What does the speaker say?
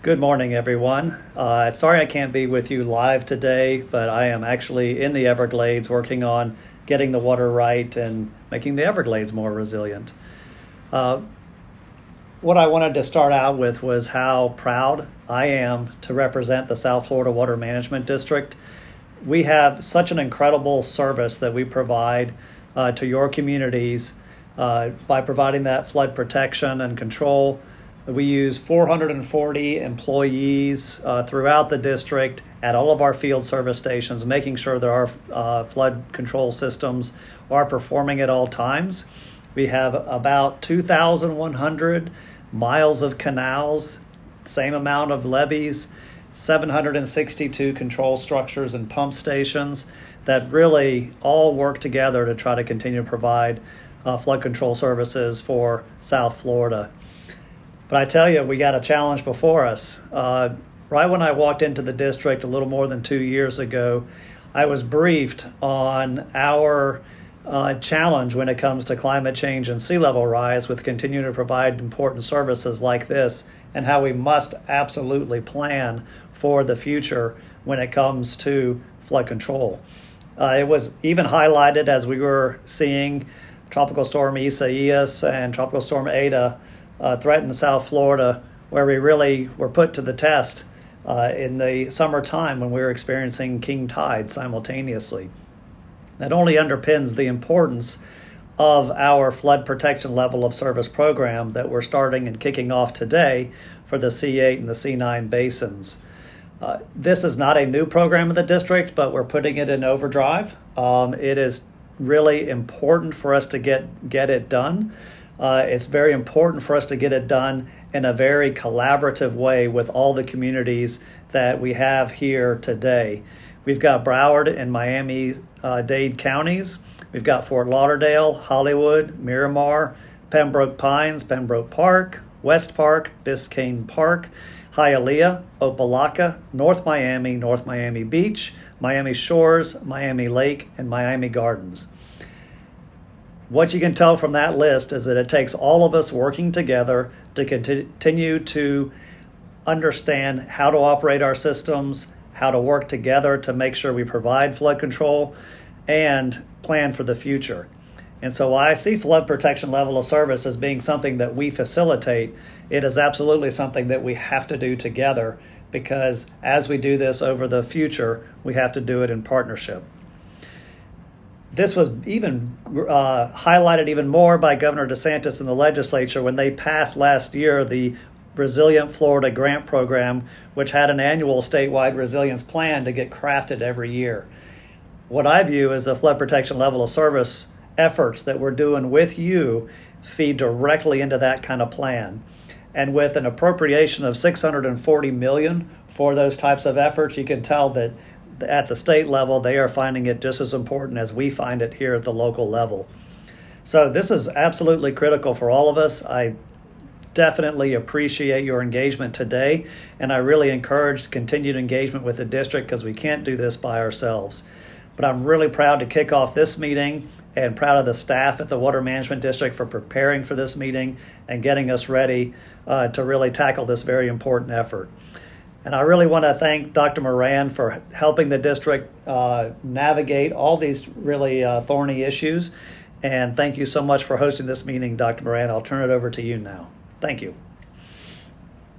Good morning, everyone. Sorry I can't be with you live today, but I am actually in the Everglades working on getting the water right and making the Everglades more resilient. What I wanted to start out with was how proud I am to represent the South Florida Water Management District. We have such an incredible service that we provide to your communities by providing that flood protection and control. We use 440 employees throughout the district at all of our field service stations, making sure that our flood control systems are performing at all times. We have about 2,100 miles of canals, same amount of levees, 762 control structures and pump stations that really all work together to try to continue to provide flood control services for South Florida. But I tell you, we got a challenge before us. Right when I walked into the district a little more than 2 years ago, I was briefed on our challenge when it comes to climate change and sea level rise with continuing to provide important services like this, and how we must absolutely plan for the future when it comes to flood control. It was even highlighted as we were seeing Tropical Storm Isaias and Tropical Storm Eta threaten South Florida, where we really were put to the test in the summertime when we were experiencing king tides simultaneously. That only underpins the importance of our flood protection level of service program that we're starting and kicking off today for the C8 and the C9 basins. This is not a new program in the district, but we're putting it in overdrive. It is really important for us to get it done. It's very important for us to get it done in a very collaborative way with all the communities that we have here today. We've got Broward and Miami-Dade counties. We've got Fort Lauderdale, Hollywood, Miramar, Pembroke Pines, Pembroke Park, West Park, Biscayne Park, Hialeah, Opa-locka, North Miami Beach, Miami Shores, Miami Lake, and Miami Gardens. What you can tell from that list is that it takes all of us working together to continue to understand how to operate our systems, how to work together to make sure we provide flood control, and plan for the future. And so while I see flood protection level of service as being something that we facilitate, it is absolutely something that we have to do together, because as we do this over the future, we have to do it in partnership. This was even highlighted even more by Governor DeSantis in the legislature when they passed last year the Resilient Florida Grant Program, which had an annual statewide resilience plan to get crafted every year. What I view as the flood protection level of service efforts that we're doing with you feed directly into that kind of plan. And with an appropriation of $640 million for those types of efforts, you can tell that at the state level, they are finding it just as important as we find it here at the local level. So this is absolutely critical for all of us. I definitely appreciate your engagement today, and I really encourage continued engagement with the district, because we can't do this by ourselves. But I'm really proud to kick off this meeting and proud of the staff at the Water Management District for preparing for this meeting and getting us ready to really tackle this very important effort. And I really want to thank Dr. Moran for helping the district navigate all these really thorny issues. And thank you so much for hosting this meeting, Dr. Moran. I'll turn it over to you now. Thank you.